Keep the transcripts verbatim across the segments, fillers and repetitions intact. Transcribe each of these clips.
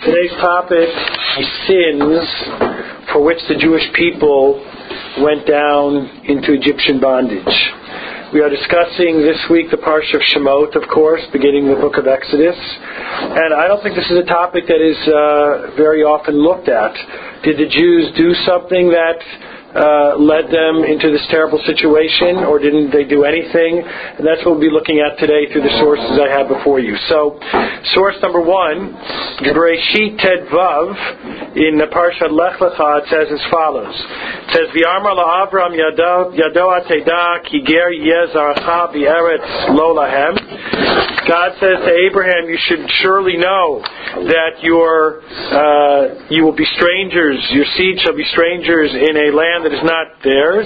Today's topic is sins for which the Jewish people went down into Egyptian bondage. We are discussing this week the Parsha of Shemot, of course, beginning the book of Exodus. And I don't think this is a topic that is uh, very often looked at. Did the Jews do something that Uh, led them into this terrible situation, or didn't they do anything? And that's what we'll be looking at today through the sources I have before you. So, source number one, Bereshit Ted Vav, in the Parsha Lech Lecha, it says as follows. It says, V'yamar la'Avram yado ateda ki ger yeh zaracha b'eretz lo lahem. God says to Abraham, you should surely know that your uh, you will be strangers, your seed shall be strangers in a land that is not theirs.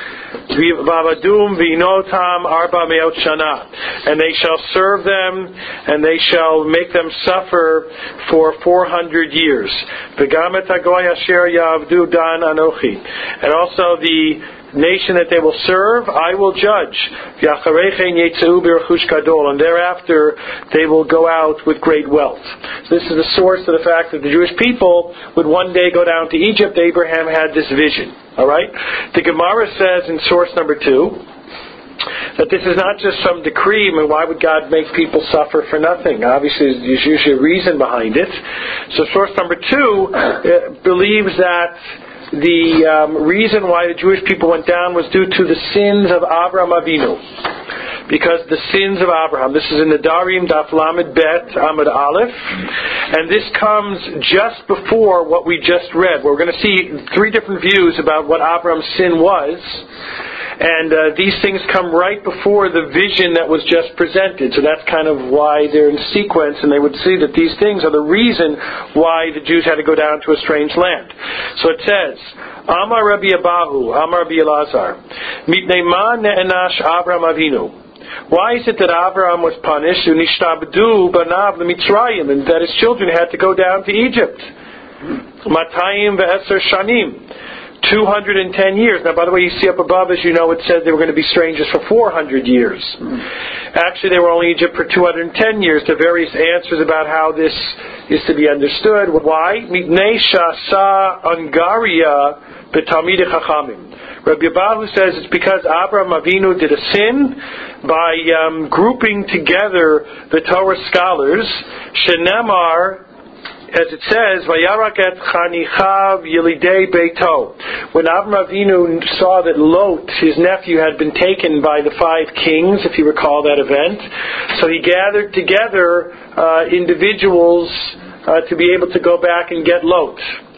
And they shall serve them, and they shall make them suffer for four hundred years. And also the nation that they will serve, I will judge. And thereafter they will go out with great wealth. So this is the source of the fact that the Jewish people would one day go down to Egypt. Abraham had this vision. Alright? The Gemara says in source number two that this is not just some decree. I mean, why would God make people suffer for nothing? Obviously, there's usually a reason behind it. So source number two uh, believes that the um, reason why the Jewish people went down was due to the sins of Avraham Avinu. Because the sins of Abraham, this is in the Darim Daf Lamed Bet Amud Aleph, and this comes just before what we just read. We're going to see three different views about what Abraham's sin was, and uh, these things come right before the vision that was just presented. So that's kind of why they're in sequence, and they would see that these things are the reason why the Jews had to go down to a strange land. So it says, Amar Rabbi Abahu, Amar Rabbi Elazar, Mitnei ma ne'enash Abraham Avinu. Why is it that Abraham was punished, Unishtabdu banav l'Mitzrayim, and that his children had to go down to Egypt? Matayim ve'eser shanim, two hundred ten years. Now, by the way, you see up above, as you know, it says they were going to be strangers for four hundred years. Actually, they were only in Egypt for two hundred ten years. There are various answers about how this is to be understood. Why? Mitnei shasa Angaria b'talmidei chachamim. Rabbi Abahu says it's because Abraham Avinu did a sin by um, grouping together the Torah scholars. Shenemar, as it says, Vayarak et chanichav yelidei beito. When Abraham Avinu saw that Lot, his nephew, had been taken by the five kings, if you recall that event, so he gathered together uh, individuals uh, to be able to go back and get Lot.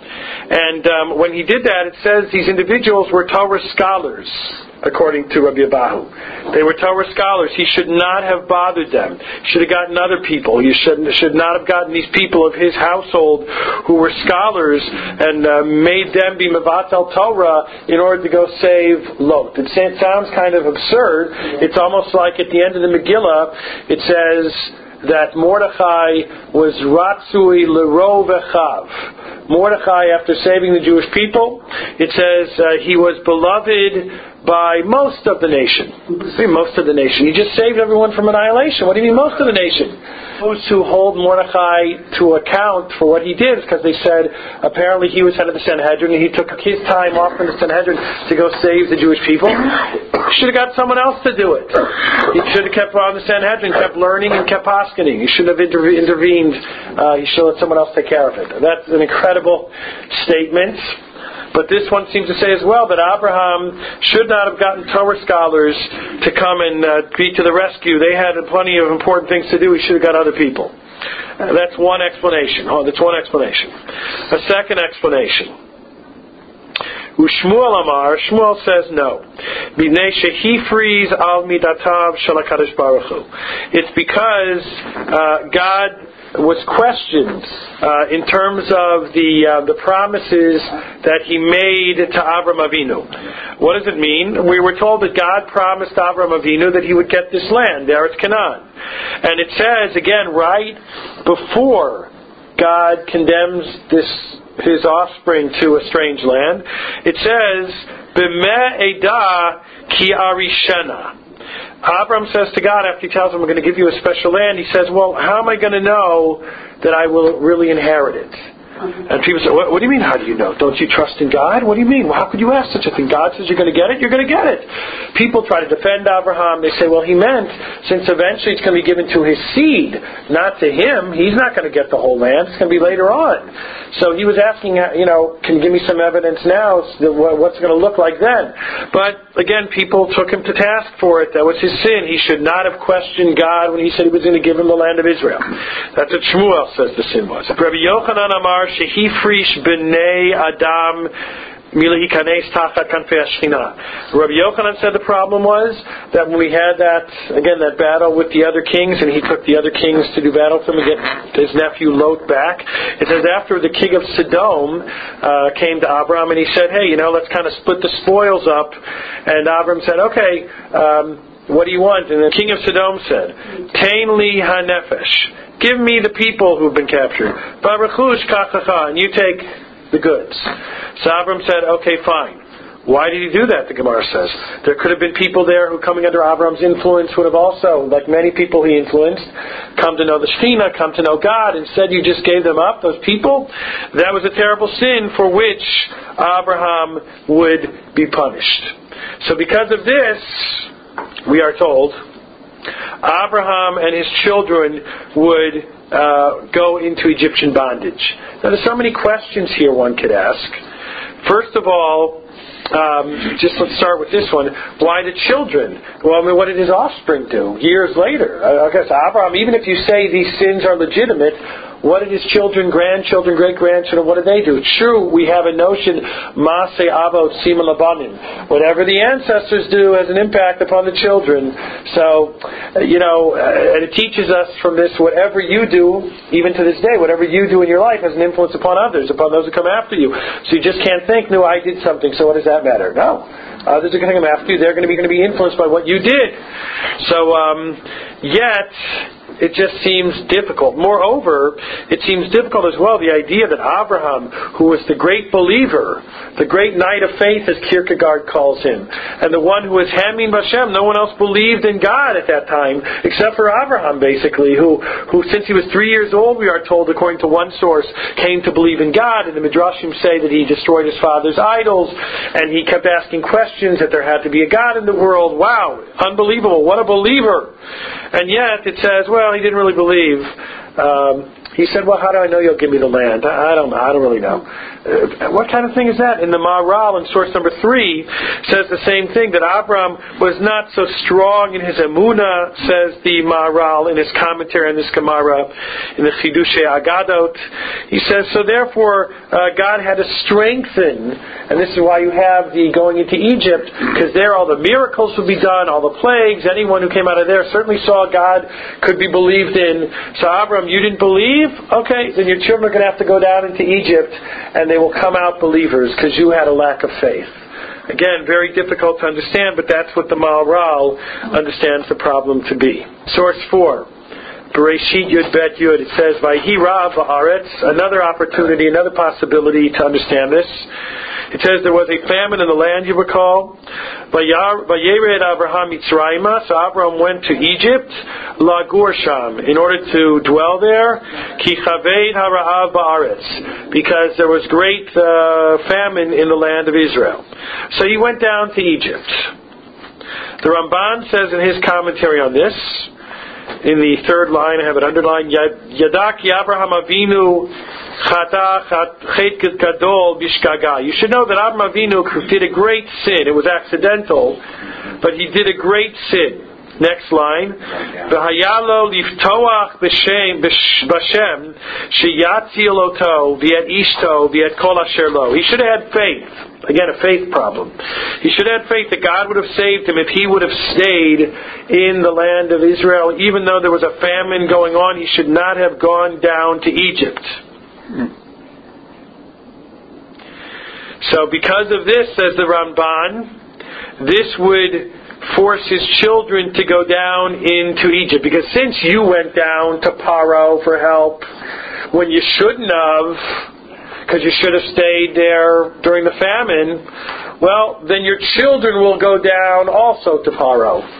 And um, when he did that, it says these individuals were Torah scholars, according to Rabbi Abahu. They were Torah scholars. He should not have bothered them. He should have gotten other people. He should, should not have gotten these people of his household who were scholars and uh, made them be Mevatel Torah in order to go save Lot. It sounds kind of absurd. It's almost like at the end of the Megillah, it says that Mordechai was Ratzui L'ro Vechav. Mordechai, after saving the Jewish people, it says uh, he was beloved by most of the nation. What do you mean most of the nation? He just saved everyone from annihilation. What do you mean most of the nation? Those who hold Mordechai to account for what he did is because they said apparently he was head of the Sanhedrin and he took his time off from the Sanhedrin to go save the Jewish people. He should have got someone else to do it. He should have kept on the Sanhedrin, kept learning and kept poskening. He shouldn't have interve- intervened. Uh, he should let someone else take care of it. That's an incredible statement. But this one seems to say as well that Abraham should not have gotten Torah scholars to come and uh, be to the rescue. They had plenty of important things to do. He should have got other people. Uh, that's one explanation. Oh, that's one explanation. A second explanation. Ushmuel Amar, Shmuel says no. It's because uh, God was questioned uh, in terms of the uh, the promises that He made to Avram Avinu. What does it mean? We were told that God promised Avram Avinu that he would get this land, Eretz Canaan. And it says, again, right before God condemns this his offspring to a strange land, it says, B'meh Edah ki arishena. Abram says to God, after he tells him, I'm going to give you a special land, he says, well, how am I going to know that I will really inherit it? And people say, what, what do you mean, how do you know? Don't you trust in God? What do you mean? Well, how could you ask such a thing? God says you're going to get it, you're going to get it. People try to defend Abraham. They say, well, he meant, since eventually it's going to be given to his seed, not to him. He's not going to get the whole land. It's going to be later on. So he was asking, you know, can you give me some evidence now? What's it going to look like then? But, again, people took him to task for it. That was his sin. He should not have questioned God when he said he was going to give him the land of Israel. That's what Shmuel says the sin was. Rabbi Yochanan Amar Shehifrish b'nei Adam milihikanes tachat kanfei hashchina. Rabbi Yochanan said the problem was that when we had that, again, that battle with the other kings, and he took the other kings to do battle with them and get his nephew Lot back, it says after the king of Sodom uh, came to Abram and he said, hey, you know, let's kind of split the spoils up. And Abram said, okay, um, what do you want? And the king of Sodom said, Tain li hanefesh. Give me the people who've been captured. Baruchush kachacha, and you take the goods. So Abram said, okay, fine. Why did he do that, the Gemara says? There could have been people there who, coming under Abram's influence, would have also, like many people he influenced, come to know the Shekhinah, come to know God. Instead, you just gave them up, those people. That was a terrible sin for which Abraham would be punished. So because of this, we are told, Abraham and his children would uh, go into Egyptian bondage. Now, there's so many questions here one could ask. First of all, um, just let's start with this one. Why the children? Well, I mean, what did his offspring do years later? I guess Abraham, even if you say these sins are legitimate, what did his children, grandchildren, great-grandchildren, what did they do? True, we have a notion, Maaseh Avot Sima Labanim. Whatever the ancestors do has an impact upon the children. So, you know, and it teaches us from this, whatever you do, even to this day, whatever you do in your life has an influence upon others, upon those who come after you. So you just can't think, no, I did something, so what does that matter? No. Others are going to come after you. They're going to be going to be influenced by what you did. So, um, yet, it just seems difficult. Moreover, it seems difficult as well, the idea that Abraham, who was the great believer, the great knight of faith, as Kierkegaard calls him, and the one who was Hamin Bashem, no one else believed in God at that time, except for Abraham, basically, who, who since he was three years old, we are told, according to one source, came to believe in God, and the Midrashim say that he destroyed his father's idols, and he kept asking questions that there had to be a God in the world. Wow, unbelievable, what a believer. And yet, it says, well, he didn't really believe. Um, he said, well, how do I know you'll give me the land? I don't know. I don't really know. Uh, what kind of thing is that? In the Maharal, in source number three, says the same thing, that Abram was not so strong in his emunah, says the Maharal in his commentary on this Gemara, in the Chidushei Agadot. He says, so therefore, uh, God had to strengthen, and this is why you have the going into Egypt, because there all the miracles would be done, all the plagues, anyone who came out of there certainly saw God could be believed in. So Abram, you didn't believe? Okay, then your children are going to have to go down into Egypt, and they will come out believers because you had a lack of faith. Again, very difficult to understand, but that's what the Maharal understands the problem to be. Source four. Bereshit Yud Bet Yud. It says, Vayhi Rav Haaretz. Another opportunity, another possibility to understand this. It says there was a famine in the land, you recall. Vayered Abraham Mitzrayma. So Abraham went to Egypt, Lagur Sham, in order to dwell there. Ki Chaved Hara'av Ba'aretz. Because there was great uh, famine in the land of Israel. So he went down to Egypt. The Ramban says in his commentary on this, in the third line, I have it underlined, Yadaki Abraham Avinu Chata Chet Gadol Bishgaga. You should know that Abraham Avinu did a great sin. It was accidental, but he did a great sin. Next line, V'hayalo liftoach b'shem b'shem sheyatzil oto v'et ishto v'et kol asher lo. He should have had faith. Again, a faith problem. He should have had faith that God would have saved him if he would have stayed in the land of Israel. Even though there was a famine going on, he should not have gone down to Egypt. So because of this, says the Ramban, this would force his children to go down into Egypt. Because since you went down to Paro for help when you shouldn't have, because you should have stayed there during the famine, well, then your children will go down also to Paro.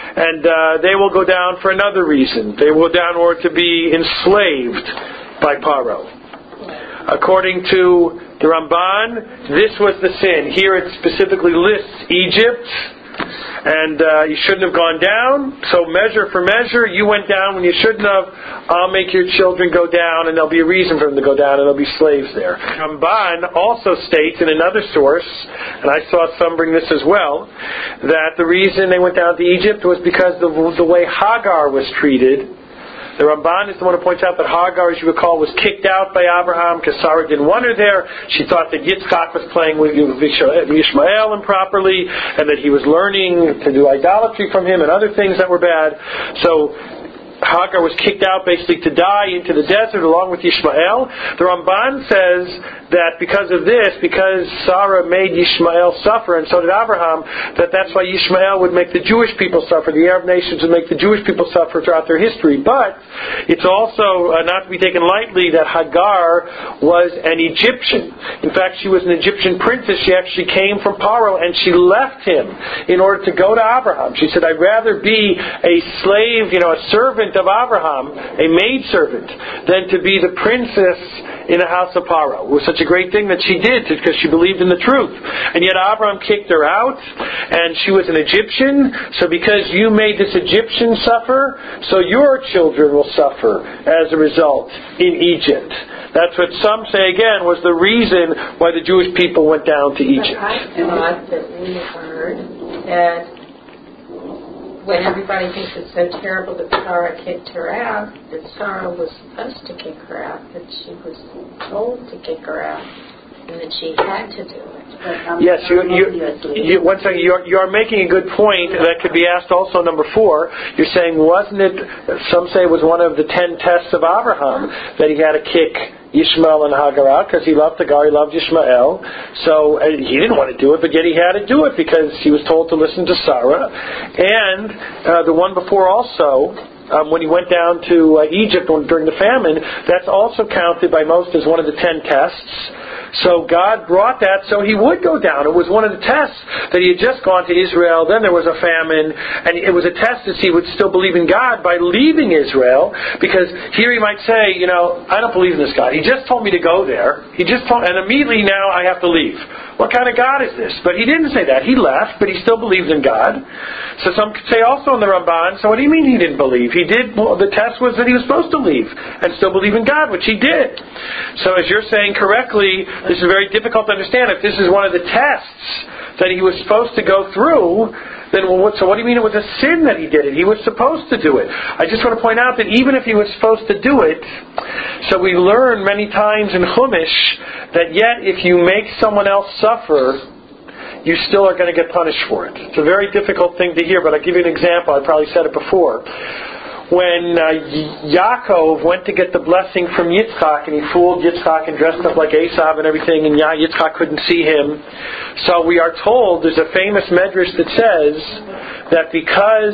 And uh, they will go down for another reason. They will go down in order to be enslaved by Paro. According to the Ramban, this was the sin. Here it specifically lists Egypt, and uh, you shouldn't have gone down. So measure for measure, you went down when you shouldn't have. I'll make your children go down, and there'll be a reason for them to go down, and there'll be slaves there. Ramban also states in another source, and I saw some bring this as well, that the reason they went down to Egypt was because the, the way Hagar was treated. The Ramban is the one who points out that Hagar, as you recall, was kicked out by Abraham because Sarah didn't want her there. She thought that Yitzchak was playing with Ishmael improperly, and that he was learning to do idolatry from him and other things that were bad. So Hagar was kicked out basically to die into the desert along with Ishmael. The Ramban says that because of this, because Sarah made Ishmael suffer, and so did Abraham, that that's why Ishmael would make the Jewish people suffer. The Arab nations would make the Jewish people suffer throughout their history. But it's also uh, not to be taken lightly that Hagar was an Egyptian. In fact, she was an Egyptian princess. She actually came from Paro, and she left him in order to go to Abraham. She said, I'd rather be a slave, you know, a servant of Abraham, a maidservant, than to be the princess in the house of Paro. It was such a great thing that she did because she believed in the truth. And yet Abraham kicked her out, and she was an Egyptian. So because you made this Egyptian suffer, so your children will suffer as a result in Egypt. That's what some say, again, was the reason why the Jewish people went down to Egypt. But I thought that we heard that when everybody thinks it's so terrible that Sarah kicked her out, that Sarah was supposed to kick her out, that she was told to kick her out, and that she had to do it. Yes, you, you, you, one second, you're, you're making a good point that could be asked also, number four. You're saying, wasn't it, some say it was one of the ten tests of Abraham, that he had to kick Ishmael and Hagar out because he loved Hagar, he loved Ishmael. So uh, he didn't want to do it, but yet he had to do it because he was told to listen to Sarah. And uh, the one before also, um, when he went down to uh, Egypt during the famine, that's also counted by most as one of the ten tests. So God brought that so he would go down. It was one of the tests that he had just gone to Israel, then there was a famine, and it was a test to see if he would still believe in God by leaving Israel, because here he might say, you know, I don't believe in this God. He just told me to go there. He just told, and immediately now I have to leave. What kind of God is this? But he didn't say that. He left, but he still believed in God. So some could say also in the Ramban, so what do you mean he didn't believe? He did, well, the test was that he was supposed to leave and still believe in God, which he did. So as you're saying correctly, this is very difficult to understand. If this is one of the tests that he was supposed to go through, then well, what, so what do you mean it was a sin that he did it? He was supposed to do it. I just want to point out that even if he was supposed to do it, so we learn many times in Chumash that yet if you make someone else suffer, you still are going to get punished for it. It's a very difficult thing to hear, but I'll give you an example. I probably said it before. When uh, Yaakov went to get the blessing from Yitzchak, and he fooled Yitzchak and dressed up like Esav and everything, and Yitzchak couldn't see him. So we are told, there's a famous medrash that says that because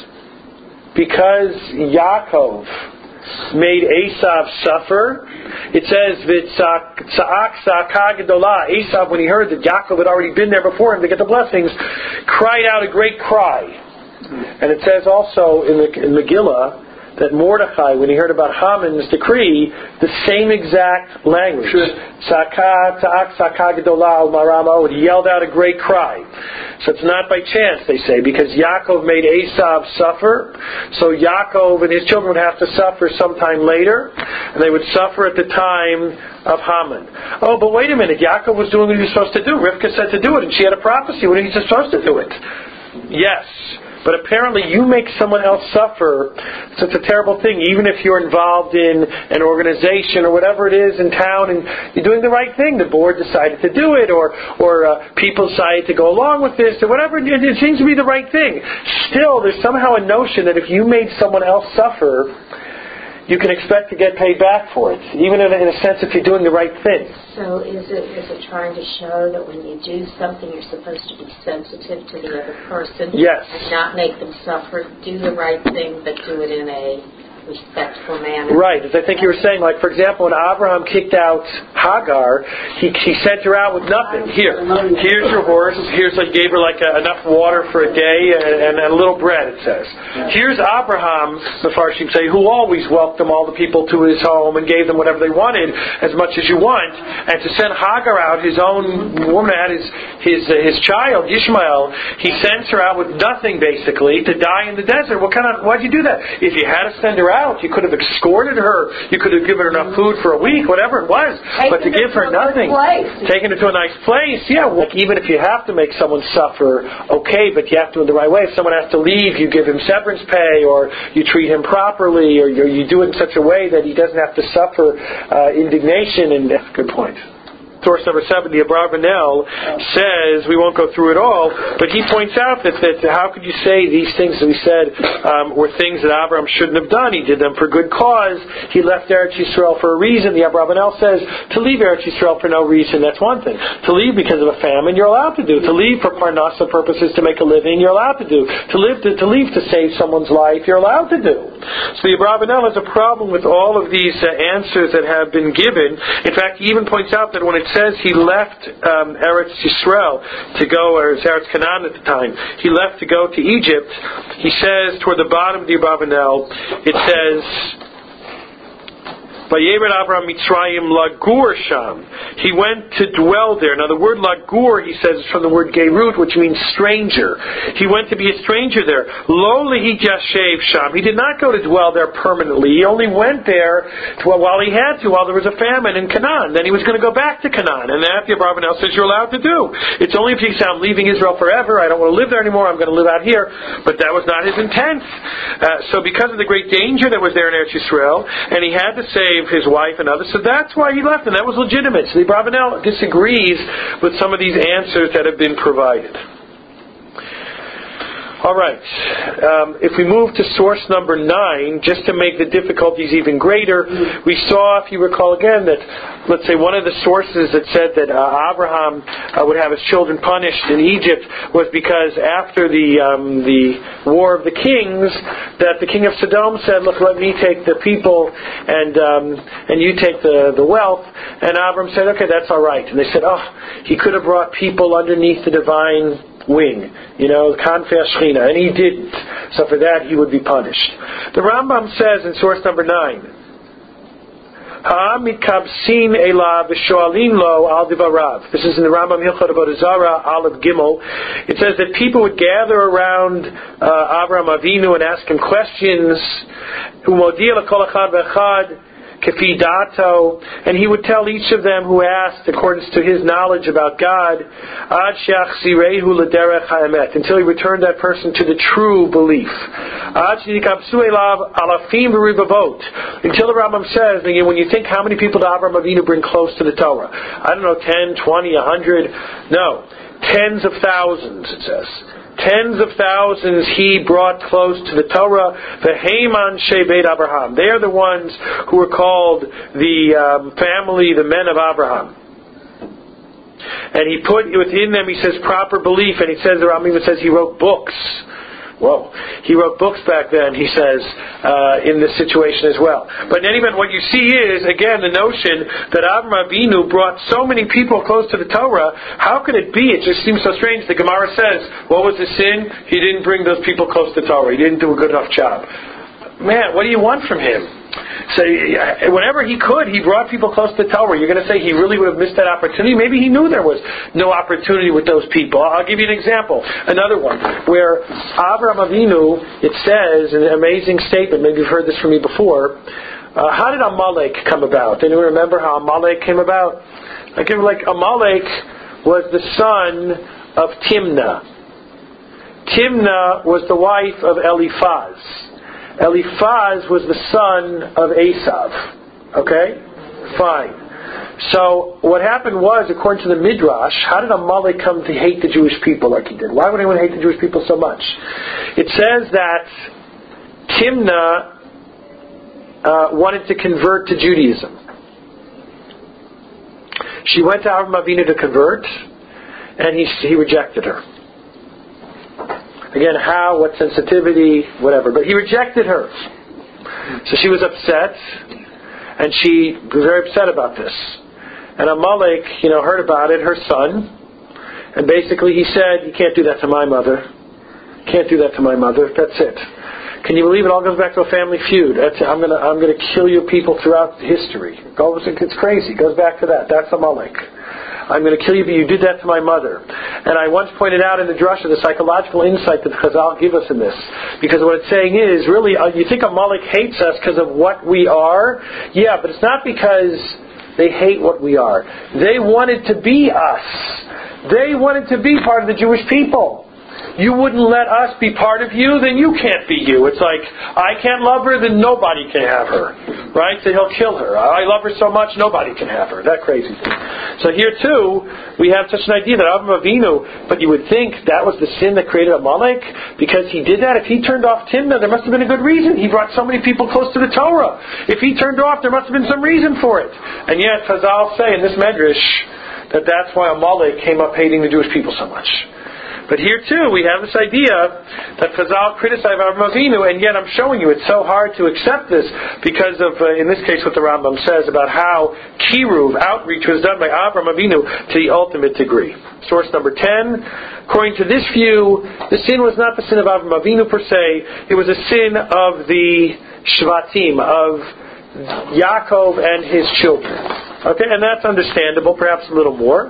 because Yaakov made Esav suffer, it says V'tza'ak tza'aka gedolah. Esav, when he heard that Yaakov had already been there before him to get the blessings, cried out a great cry. And it says also in the in Megillah that Mordechai, when he heard about Haman's decree, the same exact language, Tzaka, Ta'ak, Tzaka Gedolah, Marama, he yelled out a great cry. So it's not by chance, they say, because Yaakov made Esav suffer, so Yaakov and his children would have to suffer sometime later, and they would suffer at the time of Haman. Oh, but wait a minute, Yaakov was doing what he was supposed to do. Rivka said to do it, and she had a prophecy when he was supposed to do it. Yes. But apparently you make someone else suffer. So it's a terrible thing. Even if you're involved in an organization or whatever it is in town and you're doing the right thing, the board decided to do it, or or uh, people decided to go along with this, or whatever, it, it seems to be the right thing. Still, there's somehow a notion that if you made someone else suffer, you can expect to get paid back for it, even in a, in a sense if you're doing the right thing. So is it is it trying to show that when you do something, you're supposed to be sensitive to the other person? Yes. And not make them suffer. Do the right thing, but do it in a respectful manner. Right, as I think you were saying, like, for example, when Abraham kicked out Hagar, he, he sent her out with nothing. Here, here's your horse, here's, like, gave her, like, a, enough water for a day and, and a little bread, it says. Here's Abraham, the Farshim say, who always welcomed all the people to his home and gave them whatever they wanted, as much as you want, and to send Hagar out, his own woman had his, his, uh, his child, Ishmael, he sends her out with nothing, basically, to die in the desert. What kind of, why'd you do that? If you had to send her out, you could have escorted her, you could have given her enough food for a week, whatever it was, Taken but to give her to nothing, taking her to a nice place, yeah, like even if you have to make someone suffer, okay, but you have to in the right way. If someone has to leave, you give him severance pay, or you treat him properly, or you, you do it in such a way that he doesn't have to suffer uh, indignation, and that's a good point. Source number seven, the Abravanel says, we won't go through it all, but he points out that, that how could you say these things that we said um, were things that Abraham shouldn't have done? He did them for good cause. He left Eretz Yisrael for a reason. The Abravanel says to leave Eretz Yisrael for no reason, that's one thing. To leave because of a famine, you're allowed to do. To leave for Parnasa purposes to make a living, you're allowed to do. To live to, to leave to save someone's life, you're allowed to do. So the Abravanel has a problem with all of these uh, answers that have been given. In fact, he even points out that when it says he left um, Eretz Yisrael to go, or it was Eretz Canaan at the time, he left to go to Egypt, he says toward the bottom of the Abravanel, it says, Vayered Avraham Mitzrayim Lagur Sham. He went to dwell there. Now the word Lagur, he says, is from the word Gerut, which means stranger. He went to be a stranger there. Lo Lehi Yashev Sham. He did not go to dwell there permanently. He only went there to, while he had to, while there was a famine in Canaan. Then he was going to go back to Canaan. And that the Abravanel says you're allowed to do. It's only if you say, I'm leaving Israel forever, I don't want to live there anymore, I'm going to live out here. But that was not his intent. Uh, so because of the great danger that was there in Eretz Yisrael, and he had to save his wife and others, so that's why he left, and that was legitimate. So the Abravanel disagrees with some of these answers that have been provided. All right. Um, if we move to source number nine, just to make the difficulties even greater, we saw, if you recall again, that, let's say, one of the sources that said that uh, Abraham uh, would have his children punished in Egypt was because after the um, the War of the Kings, that the king of Sodom said, look, let me take the people and um, and you take the, the wealth. And Abraham said, okay, that's all right. And they said, oh, he could have brought people underneath the divine wing, you know, Kanfei Shechina, and he didn't. So for that, he would be punished. The Rambam says in source number nine, Ha'amikabsin elav v'shoalin lo al divarav. This is in the Rambam Hilchot Avodah Zarah, Aleph Gimel. It says that people would gather around uh, Avraham Avinu and ask him questions. Umodia l'kol echad v'echad Kefi dato, and he would tell each of them who asked, according to his knowledge about God, Ad she'achzirehu l'derech ha'emet, until he returned that person to the true belief. Ad she'nikabsu elav alafim v'ribavot, until the Rambam says, again, when you think how many people did Avraham Avinu bring close to the Torah? I don't know, ten, twenty, a hundred? No. Tens of thousands, it says. Tens of thousands he brought close to the Torah. The Haman Shebeit Abraham. They are the ones who are called the um, family, the men of Abraham. And he put within them, he says, proper belief. And he says, the Rambam even says he wrote books. Whoa. He wrote books back then, he says, uh, in this situation as well. But in any event, what you see is, again, the notion that Avraham Avinu brought so many people close to the Torah. How could it be? It just seems so strange. The Gemara says, what was the sin? He didn't bring those people close to Torah. He didn't do a good enough job. Man, what do you want from him? So whenever he could, he brought people close to the Torah. You're going to say he really would have missed that opportunity? Maybe he knew there was no opportunity with those people. I'll give you an example. Another one, where Avraham Avinu, it says, an amazing statement, maybe you've heard this from me before, uh, how did Amalek come about? Anyone remember how Amalek came about? I give like Amalek was the son of Timnah. Timnah was the wife of Eliphaz. Eliphaz was the son of Esav. Okay? Fine. So, what happened was, according to the Midrash, how did Amalek come to hate the Jewish people like he did? Why would anyone hate the Jewish people so much? It says that Timnah uh, wanted to convert to Judaism. She went to Avraham Avinu to convert, and he, he rejected her. Again, how, what sensitivity, whatever. But he rejected her. So she was upset, and she was very upset about this. And Amalek, you know, heard about it, her son, and basically he said, you can't do that to my mother. Can't do that to my mother. That's it. Can you believe it? All goes back to a family feud. That's it. I'm gonna, I'm gonna kill your people throughout history. It's crazy. It goes back to that. That's Amalek. I'm going to kill you, but you did that to my mother. And I once pointed out in the drasha the psychological insight that Chazal give us in this. Because what it's saying is, really, uh, you think Amalek hates us because of what we are? Yeah, but it's not because they hate what we are. They wanted to be us. They wanted to be part of the Jewish people. You wouldn't let us be part of you, then you can't be you. It's like, I can't love her, then nobody can have her. Right? So he'll kill her. I love her so much, nobody can have her. That crazy thing. So here too, we have such an idea that Avram Avinu, but you would think that was the sin that created Amalek, because he did that. If he turned off Timnah, there must have been a good reason. He brought so many people close to the Torah. If he turned off, there must have been some reason for it. And yet, Chazal say in this Medrash, that that's why Amalek came up hating the Jewish people so much. But here too, we have this idea that Chazal criticized Avram Avinu, and yet I'm showing you it's so hard to accept this because of, uh, in this case, what the Rambam says about how kiruv, outreach, was done by Avram Avinu to the ultimate degree. Source number ten, according to this view, the sin was not the sin of Avram Avinu per se, it was a sin of the Shvatim, of Yaakov and his children. Okay, and that's understandable, perhaps a little more.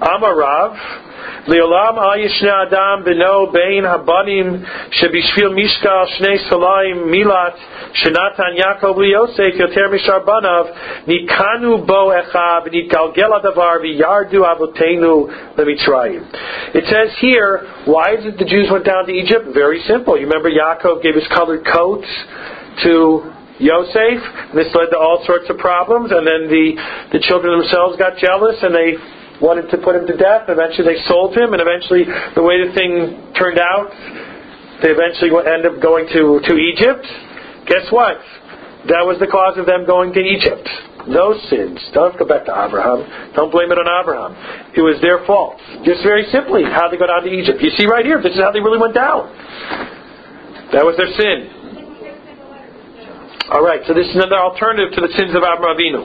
Amarav, Leolam al yishna adam beno bein habanim shebishvil mishkal shnei salaim milat shenatan Yaakov liyosef yoter mishar banav nikanu bo echab nitgalgel adavar v'yardu avotenu lemitzrayim. It says here, why is it the Jews went down to Egypt? Very simple. You remember Yaakov gave his colored coat to Yosef, and this led to all sorts of problems, and then the, the children themselves got jealous, and they wanted to put him to death. Eventually they sold him, and eventually the way the thing turned out, they eventually end up going to, to Egypt. Guess what? That was the cause of them going to Egypt. Those sins. Don't go back to Abraham. Don't blame it on Abraham. It was their fault. Just very simply, how they got down to Egypt. You see right here, this is how they really went down. That was their sin. Alright, so this is another alternative to the sins of Avram Avinu.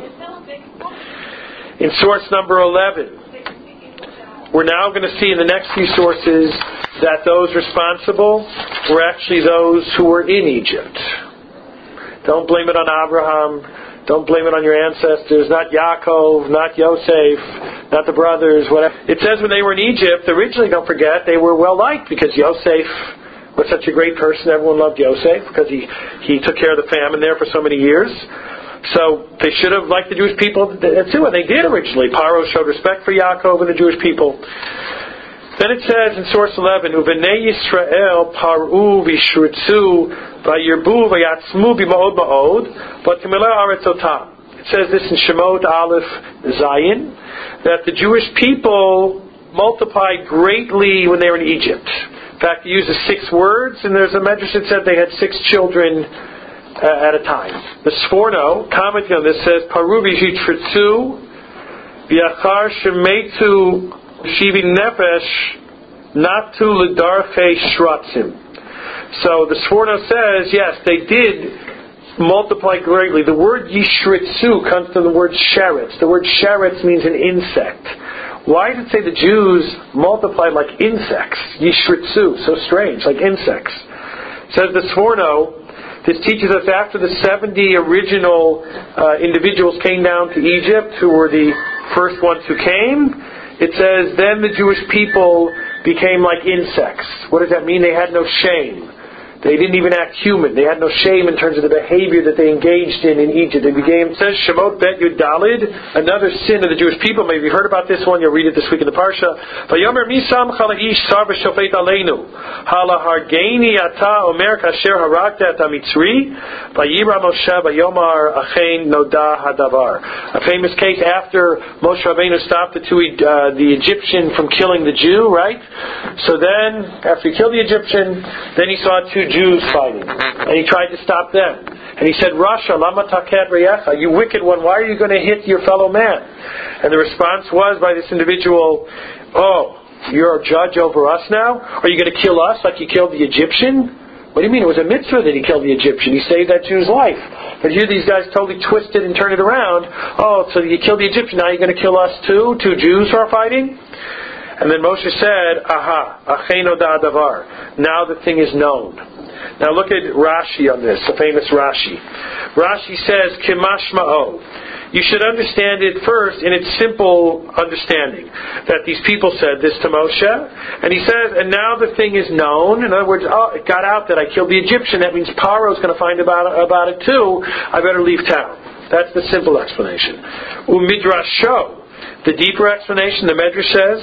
In source number eleven, we're now going to see in the next few sources that those responsible were actually those who were in Egypt. Don't blame it on Abraham. Don't blame it on your ancestors. Not Yaakov, not Yosef, not the brothers, whatever. It says when they were in Egypt, originally, don't forget, they were well liked because Yosef was such a great person. Everyone loved Yosef because he, he took care of the famine there for so many years. So they should have liked the Jewish people too, and they did originally. Paro showed respect for Yaakov and the Jewish people. Then it says in source eleven, Uvenei Yisrael paru v'shritzu v'yirbu v'yatzmu b'ma'od ma'od v'timilah aretzotam. It says this in Shemot Aleph Zayin, that the Jewish people multiplied greatly when they were in Egypt. In fact, he uses six words, and there's a medrash that said they had six children uh, at a time. The Sforno, commenting on this, says, Paru v'yitritzu v'yachar shemetu shivi nefesh natu l'darchei shratzim. So the Sforno says, yes, they did multiply greatly. The word yishritzu comes from the word sheretz. The word sheretz means an insect. Why did it say the Jews multiplied like insects? Yishritzu, so strange, like insects. Says the Sforno, this teaches us after the seventy original uh, individuals came down to Egypt, who were the first ones who came, it says then the Jewish people became like insects. What does that mean? They had no shame. They didn't even act human. They had no shame in terms of the behavior that they engaged in in Egypt. They became, it says, Shemot Bet Yud Dalid, another sin of the Jewish people. Maybe you heard about this one. You'll read it this week in the Parsha. Vayomer misam chala'ish sar v'shofet aleinu. Hala hargeini ata omer kasher harakta et hamitzri. Vayira Moshe vayomar achein noda hadavar. A famous case after Moshe Rabbeinu stopped the two, uh, the Egyptian from killing the Jew, right? So then, after he killed the Egyptian, then he saw two Jews fighting, and he tried to stop them. And he said, Rasha, lama taket reyecha, you wicked one, why are you going to hit your fellow man? And the response was by this individual, oh, you're a judge over us now? Are you going to kill us like you killed the Egyptian? What do you mean? It was a mitzvah that he killed the Egyptian. He saved that Jew's life. But here these guys totally twist it and turn it around. Oh, so you killed the Egyptian, now you're going to kill us too? Two Jews who are fighting? And then Moshe said, Aha, acheno da davar. Now the thing is known. Now look at Rashi on this, the famous Rashi. Rashi says, Kimashma'o. You should understand it first in its simple understanding. That these people said this to Moshe. And he says, and now the thing is known. In other words, oh, it got out that I killed the Egyptian. That means Paro's going to find about, about it too. I better leave town. That's the simple explanation. Umidrasho. The deeper explanation, the Medrash says,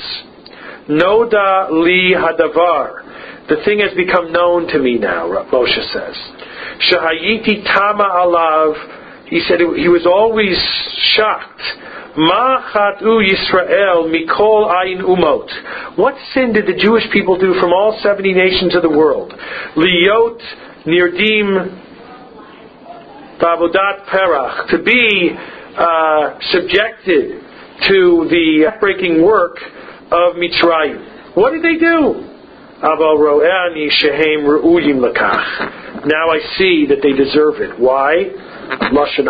Noda li hadavar. The thing has become known to me now, Moshe says. Shahayiti tama alav. He said he was always shocked. Ma chatu Yisrael mikol ayin umot. What sin did the Jewish people do from all seventy nations of the world? Liot nirdim bavodat perach. To be uh, subjected to the breaking work of Mitzrayim. What did they do? Aval ro'ani shehem re'uyim lakach. Now I see that they deserve it. Why? Lashon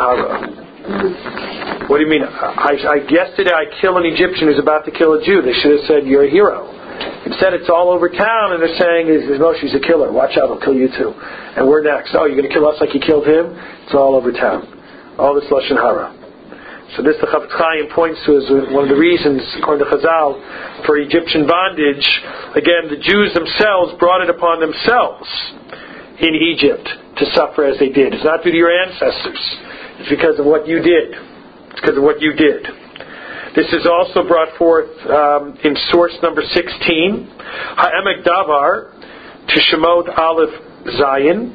hara. What do you mean? I, I yesterday I kill an Egyptian who's about to kill a Jew. They should have said you're a hero. Instead, it's all over town, and they're saying, Moshe's a killer. Watch out, he'll kill you too. And we're next. Oh, you're going to kill us like you killed him? It's all over town. All this Lashon hara. So this the Chafetz Chaim points to as one of the reasons, according to Chazal, for Egyptian bondage. Again, the Jews themselves brought it upon themselves in Egypt to suffer as they did. It's not due to your ancestors. It's because of what you did. It's because of what you did. This is also brought forth um, in source number sixteen, Ha'emek Davar, to Shemot Aleph Zayin,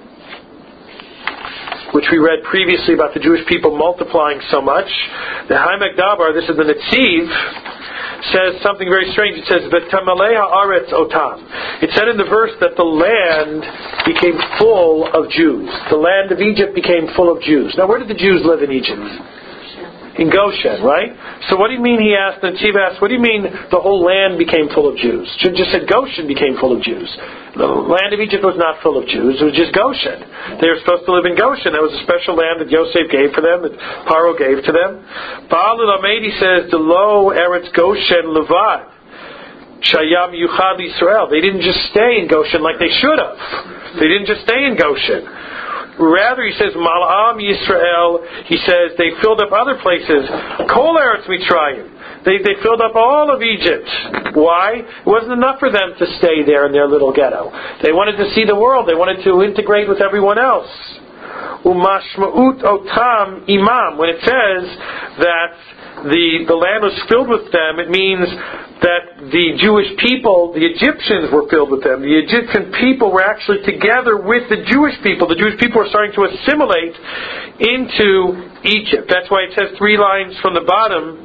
which we read previously about the Jewish people multiplying so much. The Ha'emek Davar, this is the Netziv, says something very strange. It says, "V'tamalei ha'aretz otam." It said in the verse that the land became full of Jews. The land of Egypt became full of Jews. Now, where did the Jews live in Egypt? In Goshen, right? So what do you mean, he asked, the Netziv asked, what do you mean the whole land became full of Jews? Should have just said Goshen became full of Jews. The land of Egypt was not full of Jews, it was just Goshen. They were supposed to live in Goshen. That was a special land that Yosef gave for them, that Paro gave to them. Baal Lamedi says, Delo Eretz Goshen Levad. Shayam Yuchad Yisrael. They didn't just stay in Goshen like they should have. They didn't just stay in Goshen. Rather, he says, Mal'am Yisrael, he says, they filled up other places. Kol Eretz Mitzrayim. They, they filled up all of Egypt. Why? It wasn't enough for them to stay there in their little ghetto. They wanted to see the world. They wanted to integrate with everyone else. Umashma'ut otam imam. When it says that the, the land was filled with them, it means that the Jewish people, the Egyptians were filled with them. The Egyptian people were actually together with the Jewish people. The Jewish people were starting to assimilate into Egypt. That's why it says three lines from the bottom.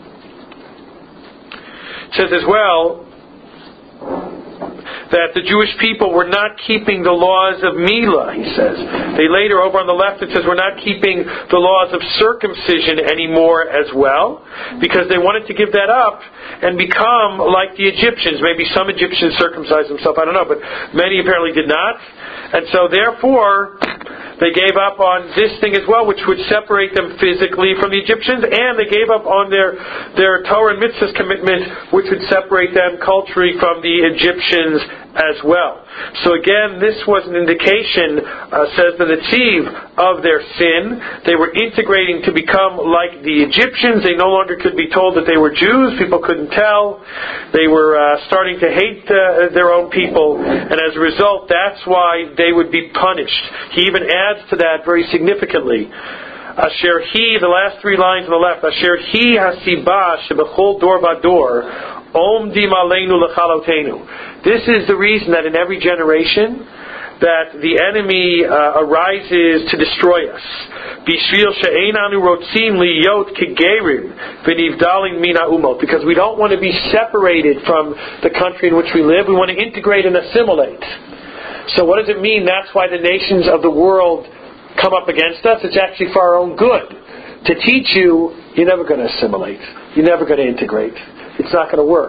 It says as well that the Jewish people were not keeping the laws of Milah, he says. They later, over on the left, it says we're not keeping the laws of circumcision anymore as well, because they wanted to give that up and become like the Egyptians. Maybe some Egyptians circumcised themselves, I don't know, but many apparently did not. And so therefore, they gave up on this thing as well, which would separate them physically from the Egyptians, and they gave up on their, their Torah and mitzvahs commitment, which would separate them culturally from the Egyptians as well. So again, this was an indication, uh, says the Netziv, of their sin. They were integrating to become like the Egyptians. They no longer could be told that they were Jews. People couldn't tell. They were uh, starting to hate uh, their own people, and as a result, that's why they would be punished. He even adds to that very significantly. Asher he, the last three lines on the left, Asher he hasiba shebechol dor vador omdim aleinu lechalotenu. This is the reason that in every generation that the enemy uh, arises to destroy us. Bishvil she'einanu rotzim liyot kegerim v'nivdalim min ha'umot. Because we don't want to be separated from the country in which we live. We want to integrate and assimilate. So what does it mean? That's why the nations of the world come up against us. It's actually for our own good. To teach you, you're never going to assimilate. You're never going to integrate. It's not going to work.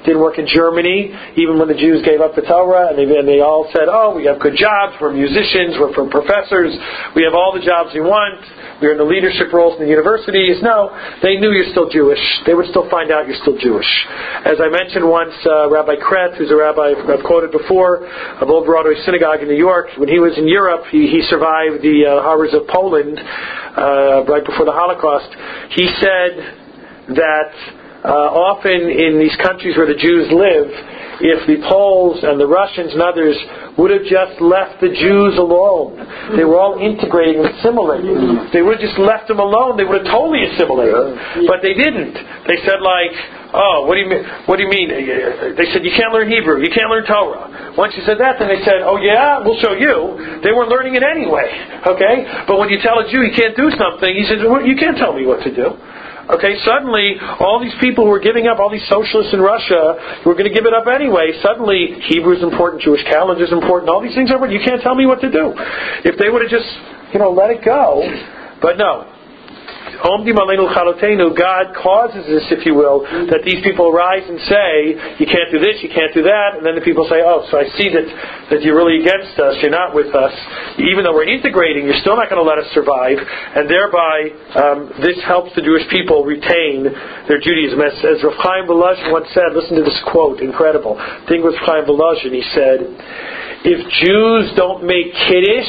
Didn't work in Germany, even when the Jews gave up the Torah, and they, and they all said, oh, we have good jobs, we're musicians, we're from professors, we have all the jobs we want, we're in the leadership roles in the universities. No, they knew you're still Jewish. They would still find out you're still Jewish. As I mentioned once, uh, Rabbi Kret, who's a rabbi I've quoted before, of Old Broadway Synagogue in New York, when he was in Europe, he, he survived the uh, horrors of Poland uh, right before the Holocaust. He said that uh, often in these countries where the Jews live, if the Poles and the Russians and others would have just left the Jews alone, they were all integrating and assimilating. They would have just left them alone, they would have totally assimilated. But they didn't. They said like, oh, what do you mean? What do you mean? They said, you can't learn Hebrew, you can't learn Torah. Once you said that, then they said, oh yeah, we'll show you. They weren't learning it anyway, okay? But when you tell a Jew you can't do something, he says, well, you can't tell me what to do. Okay, suddenly, all these people who were giving up, all these socialists in Russia, who were going to give it up anyway, suddenly, Hebrew is important, Jewish calendar is important, all these things are important, you can't tell me what to do. If they would have just, you know, let it go, but no. God causes this, if you will, that these people rise and say, you can't do this, you can't do that, and then the people say, oh, so I see that, that you're really against us, you're not with us. Even though we're integrating, you're still not going to let us survive, and thereby um, this helps the Jewish people retain their Judaism. As, as Rav Chaim Volozhin once said, listen to this quote, incredible. I think it was Chaim Volozhin, he said, if Jews don't make Kiddush,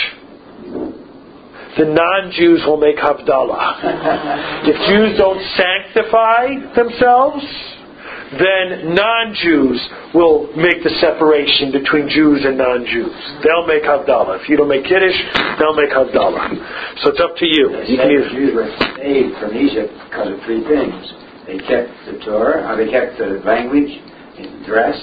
the non-Jews will make Havdalah. If Jews don't sanctify themselves, then non-Jews will make the separation between Jews and non-Jews. They'll make Havdalah. If you don't make Kiddush, they'll make Havdalah. So it's up to you. The you can either... Jews were saved from Egypt because of three things. They kept the Torah, or they kept the language, dress,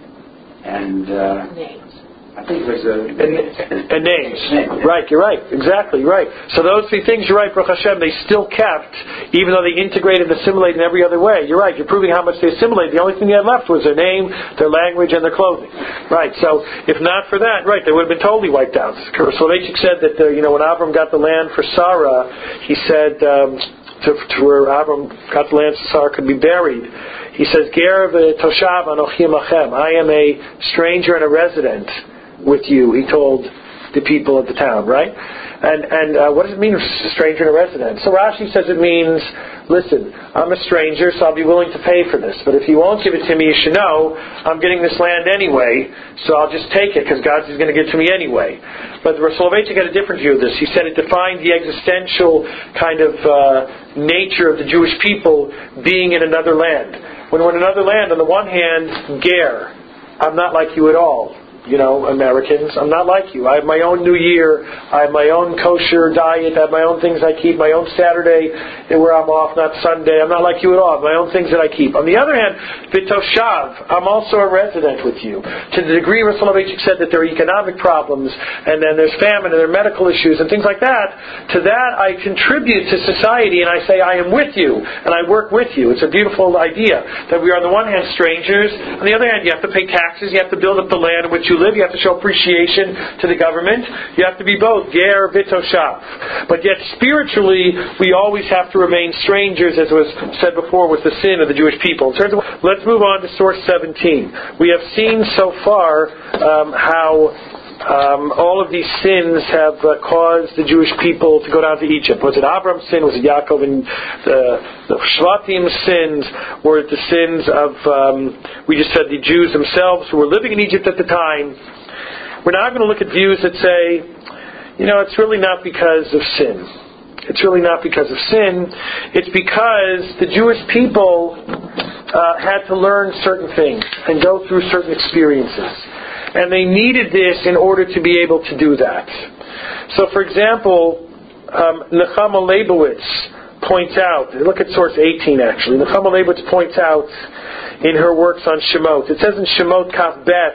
and... Uh, names. I think it was a... And, and names. Right, you're right. Exactly, right. So those three things, you're right, Baruch Hashem, they still kept, even though they integrated and assimilated in every other way. You're right, you're proving how much they assimilated. The only thing they had left was their name, their language, and their clothing. Right, so if not for that, right, they would have been totally wiped out. Soloveitchik said that, uh, you know, when Avram got the land for Sarah, he said... Um, To, to where Avram got the land so Sarah could be buried. He says, Ger v'toshav anochi imachem. I am a stranger and a resident with you, he told the people of the town, right? And and uh, what does it mean, stranger and a resident? So Rashi says it means, listen, I'm a stranger, so I'll be willing to pay for this. But if you won't give it to me, you should know I'm getting this land anyway, so I'll just take it because God's going to give it to me anyway. But Soloveitchik had a different view of this. He said it defined the existential kind of uh, nature of the Jewish people being in another land. When we're in another land, on the one hand, ger, I'm not like you at all. You know, Americans, I'm not like you. I have my own New Year. I have my own kosher diet. I have my own things I keep. My own Saturday where I'm off, not Sunday. I'm not like you at all. I have my own things that I keep. On the other hand, V'toshav, I'm also a resident with you. To the degree Rav Soloveitchik said that there are economic problems, and then there's famine, and there are medical issues, and things like that, to that I contribute to society, and I say I am with you, and I work with you. It's a beautiful idea that we are on the one hand strangers. On the other hand, you have to pay taxes. You have to build up the land in which you live, you have to show appreciation to the government. You have to be both, ger v'toshav. But yet spiritually, we always have to remain strangers, as was said before, with the sin of the Jewish people. Let's move on to source seventeen. We have seen so far um, how um, all of these sins have uh, caused the Jewish people to go down to Egypt. Was it Avram's sin? Was it Yaakov and the, the Shvatim's sins? Or the sins of, um, we just said, the Jews themselves who were living in Egypt at the time? We're now going to look at views that say, you know, it's really not because of sin. It's really not because of sin. It's because the Jewish people uh, had to learn certain things and go through certain experiences. And they needed this in order to be able to do that. So, for example, um, Nechama Leibowitz points out, look at source eighteen actually, Nechama Leibowitz points out in her works on Shemot, it says in Shemot Kaf Bet,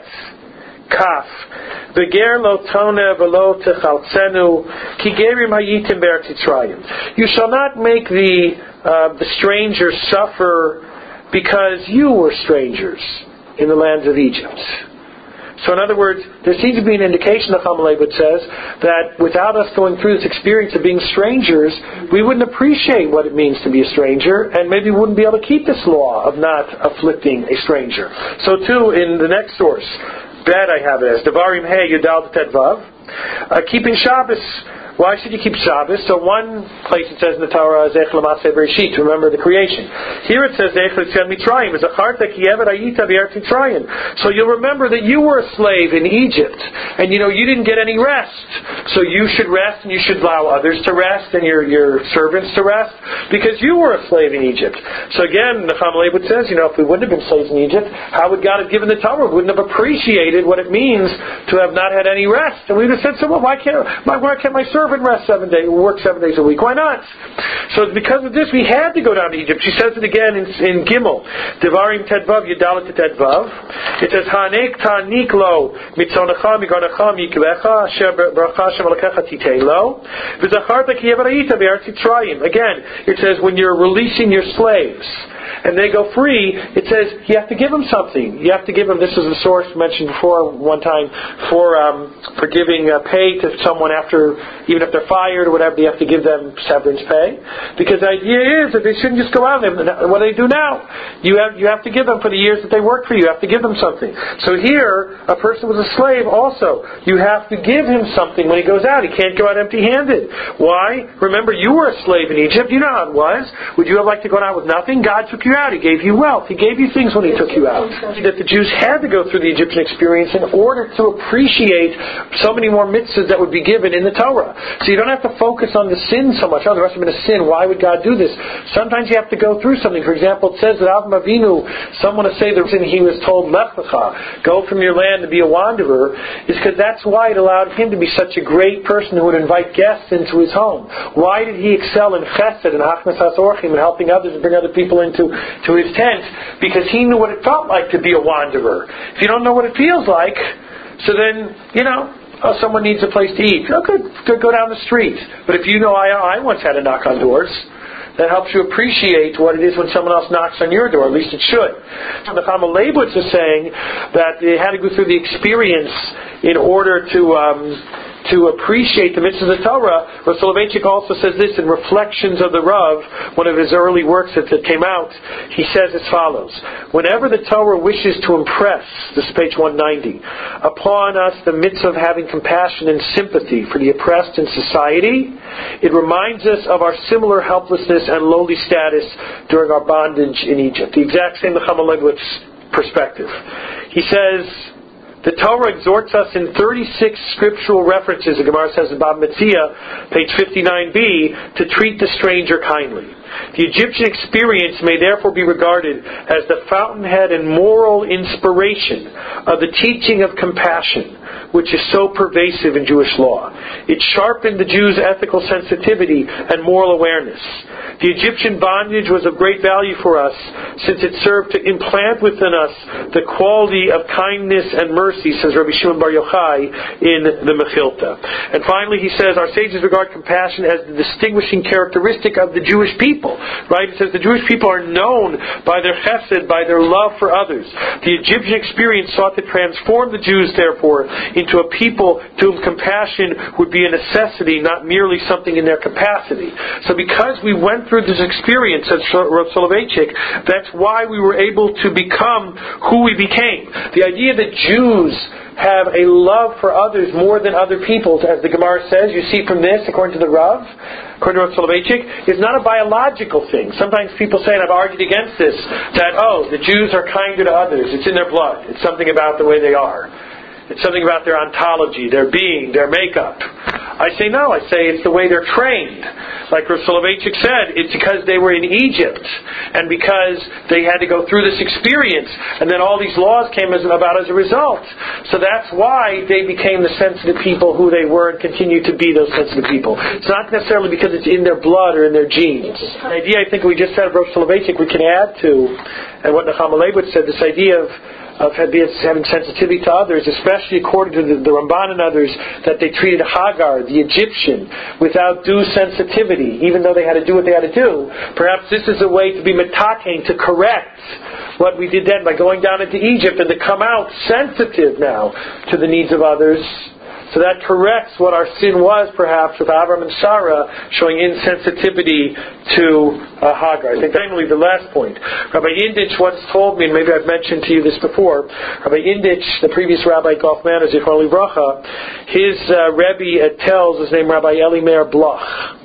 Kaf, V'ger lo tona v'lo techaltzenu, ki gerim hayitim be'eretz Yitzrayim. You shall not make the, uh, the stranger suffer because you were strangers in the lands of Egypt. So in other words, there seems to be an indication, the Chacham Leibowitz says, that without us going through this experience of being strangers, we wouldn't appreciate what it means to be a stranger, and maybe we wouldn't be able to keep this law of not afflicting a stranger. So too, in the next source, that I have it as Devarim Hey Yudal Tet Vav, uh, keeping Shabbos. Why should you keep Shabbos? So one place it says in the Torah, Zech L'Maseh Bereshit, to remember the creation. Here it says, Zech L'Tzion Mitzrayim, Zacharta Ki Eved Hayita B'Eretz Mitzrayim. So you'll remember that you were a slave in Egypt, and you know, you didn't get any rest. So you should rest, and you should allow others to rest, and your, your servants to rest, because you were a slave in Egypt. So again, the Chacham Leibowitz says, you know, if we wouldn't have been slaves in Egypt, how would God have given the Torah? We wouldn't have appreciated what it means to have not had any rest. And we would have said, so well, why can't, why, why can't my servant rest seven days, work seven days a week? Why not? So because of this, we had to go down to Egypt. She says it again in, in Gimel, Devarim Tedvav Yedalet Tedvav. It says, Hanek Ta'nik Lo Mitzonecha Migarnecha Mikvecha Asher Bracha Shem Alekecha Titei Lo V'Zacharta Ki Eved Hayita B'Eretz Mitzrayim. Again, it says when you're releasing your slaves and they go free, it says you have to give them something. You have to give them. This is the source mentioned before one time for um, for giving uh, pay to someone after, even if they're fired or whatever. You have to give them severance pay, because the idea is that they shouldn't just go out. What do they do now? You have you have to give them for the years that they worked for you. You have to give them something. So here, a person was a slave. Also, you have to give him something when he goes out. He can't go out empty-handed. Why? Remember, you were a slave in Egypt. You know how it was. Would you have liked to go out with nothing? God took you out. He gave you wealth. He gave you things when He took you out. That the Jews had to go through the Egyptian experience in order to appreciate so many more mitzvahs that would be given in the Torah. So you don't have to focus on the sin so much. Oh, there must have been a sin. Why would God do this? Sometimes you have to go through something. For example, it says that Avram Avinu, someone to say the reason he was told, Lech Lecha, go from your land to be a wanderer, is because that's why it allowed him to be such a great person who would invite guests into his home. Why did he excel in chesed and hachnesas orchim and helping others and bring other people into to his tent? Because he knew what it felt like to be a wanderer. If you don't know what it feels like, so then, you know, oh, someone needs a place to eat. Oh, good, good, go down the street. But if you know, I, I once had to knock on doors, that helps you appreciate what it is when someone else knocks on your door. At least it should. And the Chacham Leibowitz is saying that they had to go through the experience in order to um, to appreciate the mitzvahs of the Torah. Rav Soloveitchik also says this in Reflections of the Rav, one of his early works that, that came out. He says as follows: whenever the Torah wishes to impress, this is page one ninety, upon us the mitzvah of having compassion and sympathy for the oppressed in society, it reminds us of our similar helplessness and lowly status during our bondage in Egypt. The exact same Chacham Leibowitz perspective. He says, the Torah exhorts us in thirty-six scriptural references, the Gemara says in Bab Metzia, page fifty-nine b, to treat the stranger kindly. The Egyptian experience may therefore be regarded as the fountainhead and moral inspiration of the teaching of compassion, which is so pervasive in Jewish law. It sharpened the Jews' ethical sensitivity and moral awareness. The Egyptian bondage was of great value for us, since it served to implant within us the quality of kindness and mercy, says Rabbi Shimon Bar Yochai in the Mechilta. And finally, he says, our sages regard compassion as the distinguishing characteristic of the Jewish people. Right? It says the Jewish people are known by their chesed, by their love for others. The Egyptian experience sought to transform the Jews, therefore, into a people to whom compassion would be a necessity, not merely something in their capacity. So because we went through this experience, says Rav Soloveitchik, that's why we were able to become who we became. The idea that Jews have a love for others more than other people, as the Gemara says, you see from this, according to the Rav, according to Rav Soloveitchik, is not a biological thing. Sometimes people say, and I've argued against this, that, oh, the Jews are kinder to others. It's in their blood. It's something about the way they are. It's something about their ontology, their being, their makeup. I say no. I say it's the way they're trained. Like Rav Soloveitchik said, it's because they were in Egypt and because they had to go through this experience, and then all these laws came as, about as a result. So that's why they became the sensitive people who they were and continue to be those sensitive people. It's not necessarily because it's in their blood or in their genes. The idea I think we just said of Rav Soloveitchik we can add to, and what Chacham Leibowitz said, this idea of of having sensitivity to others, especially according to the, the Ramban and others, that they treated Hagar, the Egyptian, without due sensitivity, even though they had to do what they had to do. Perhaps this is a way to be metaking, to correct what we did then by going down into Egypt and to come out sensitive now to the needs of others. So that corrects what our sin was, perhaps, with Avram and Sarah showing insensitivity to uh, Hagar. I think finally the last point. Rabbi Indich once told me, and maybe I've mentioned to you this before, Rabbi Indich, the previous Rabbi Goffman, Zichron Livracha, his uh, Rebbe at Tel was named Rabbi Eli Meir Bloch.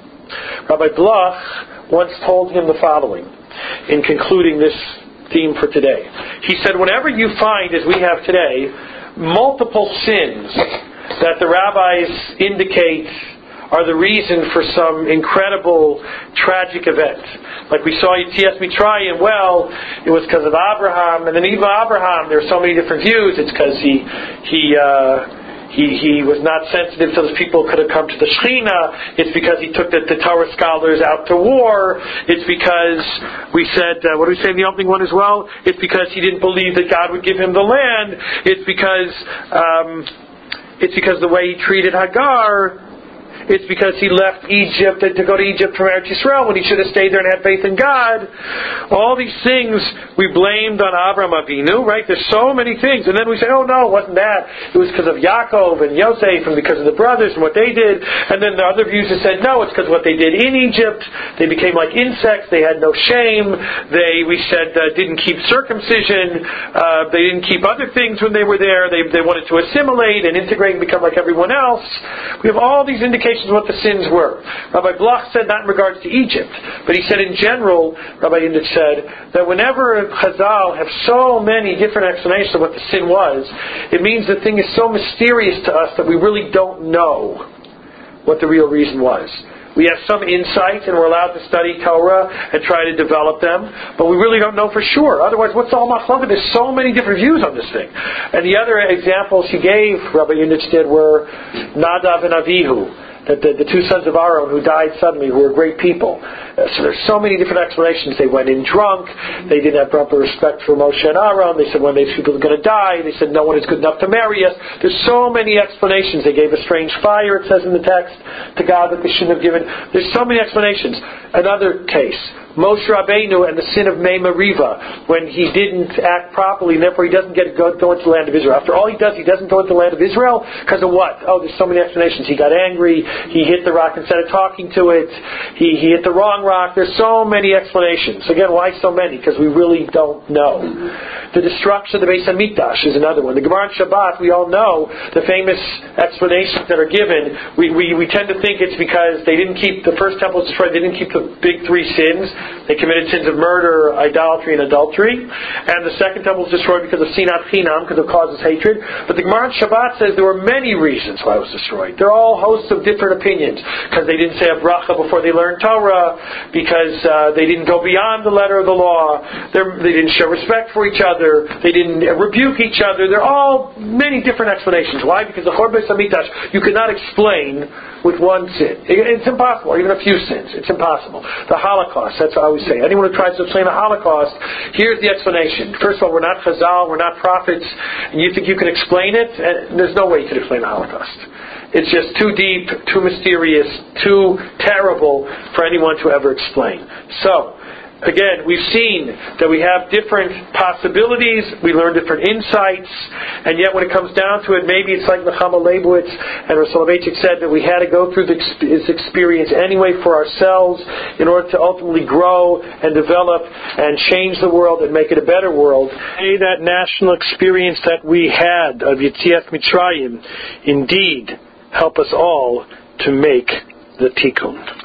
Rabbi Bloch once told him the following, in concluding this theme for today. He said, whenever you find, as we have today, multiple sins that the rabbis indicate are the reason for some incredible, tragic event. Like we saw Yetzias Mitzrayim, well, it was because of Abraham, and then even Abraham, there are so many different views. It's because he he uh, he he was not sensitive so that people could have come to the Shekhinah. It's because he took the, the Torah scholars out to war. It's because we said, uh, what do we say in the opening one as well? It's because he didn't believe that God would give him the land. It's because um, It's because the way he treated Hagar. It's because he left Egypt to go to Egypt from Eretz Yisrael when he should have stayed there and had faith in God. All these things we blamed on Avraham Avinu, right? There's so many things. And then we say, oh no, it wasn't that. It was because of Yaakov and Yosef and because of the brothers and what they did. And then the other views have said, no, it's because of what they did in Egypt. They became like insects. They had no shame. They, we said, uh, didn't keep circumcision. Uh, they didn't keep other things when they were there. They, they wanted to assimilate and integrate and become like everyone else. We have all these indications of what the sins were. Rabbi Bloch said not in regards to Egypt, but he said in general, Rabbi Indich said, that whenever Chazal have so many different explanations of what the sin was, it means the thing is so mysterious to us that we really don't know what the real reason was. We have some insight and we're allowed to study Torah and try to develop them, but we really don't know for sure. Otherwise, what's all machloket? There's so many different views on this thing. And the other examples he gave, Rabbi Indich did, were Nadav and Avihu. That the, the two sons of Aaron who died suddenly, who were great people. Uh, so there's so many different explanations. They went in drunk. They didn't have proper respect for Moshe and Aaron. They said when these people are going to die, they said no one is good enough to marry us. There's so many explanations. They gave a strange fire, it says in the text, to God that they shouldn't have given. There's so many explanations. Another case, Moshe Rabbeinu and the sin of Mei Meriva, when he didn't act properly, and therefore he doesn't get to go, go into the land of Israel. After all he does, he doesn't go into the land of Israel because of what? Oh, there's so many explanations. He got angry. He hit the rock instead of talking to it. He, he hit the wrong rock. There's so many explanations. Again, why so many? Because we really don't know. The destruction of the Beis Hamikdash is another one. The Gemara on Shabbat, we all know the famous explanations that are given. We, we, we tend to think it's because they didn't keep, the first temple was destroyed, they didn't keep the big three sins. They committed sins of murder, idolatry, and adultery. And the second temple was destroyed because of sinat chinam, because it causes hatred. But the Gemara on Shabbat says there were many reasons why it was destroyed. There are all hosts of different opinions. Because they didn't say a bracha before they learned Torah, because uh, they didn't go beyond the letter of the law, They're, they didn't show respect for each other, they didn't rebuke each other. There are all many different explanations. Why? Because the Chorban Hamikdash you cannot explain with one sin. It's impossible, or even a few sins. It's impossible. The Holocaust, that's what I always say. Anyone who tries to explain the Holocaust, here's the explanation. First of all, we're not Chazal, we're not prophets, and you think you can explain it? And there's no way you can explain the Holocaust. It's just too deep, too mysterious, too terrible for anyone to ever explain. So, again, we've seen that we have different possibilities, we learn different insights, and yet when it comes down to it, maybe it's like Nechama Leibowitz and Rav Soloveitchik said that we had to go through this experience anyway for ourselves in order to ultimately grow and develop and change the world and make it a better world. May that national experience that we had of Yetzias Mitzrayim indeed help us all to make the tikkun.